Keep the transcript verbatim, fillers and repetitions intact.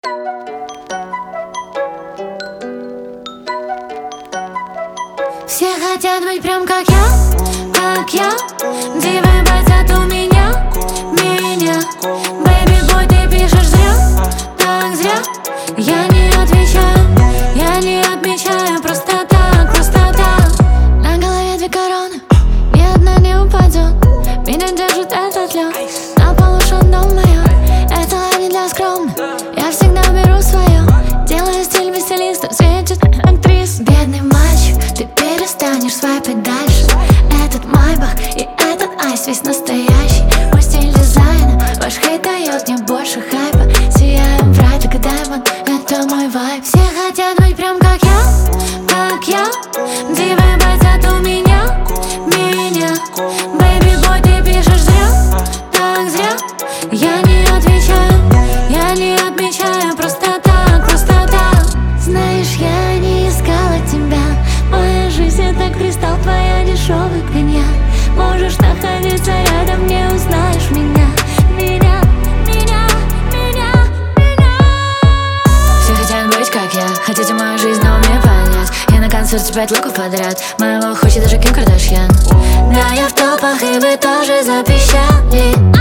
Все хотят быть прям как я, как я. Дивы хотят у меня, меня. Baby boy, ты пишешь зря, так зря. Я не отвечаю, я не отмечаю. Просто так, просто так. На голове две короны, ни одна не упадет. Меня держит этот лед, на полу шандом моё. Это не для скромных, я всегда беру свое. Делаю стиль без стилиста, светит актрис. Бедный мальчик, ты перестанешь свайпать дальше. Этот майбах и этот айс весь настоящий. Мой стиль дизайна, ваш хейт дает мне больше хайпа. Сияем брайт, как даймонд, это мой вайб. Все хотят быть прям как я, как я. Дивы хотят у меня, меня. Baby boy, ты пишешь зря, так зря. Я не отвечаю, я не отмечаю. Просто так, просто так. Знаешь, я не искала тебя. Моя жизнь это кристалл, твоя дешевый коньяк. Можешь находиться рядом, не узнаешь меня. Меня, меня, меня, меня. Все хотят быть как я, хотите мою жизнь, но мне понять. Я на концерте пять луков подряд, моего хочет даже Ким Кардашьян. Да, я в топах, и вы тоже запищали.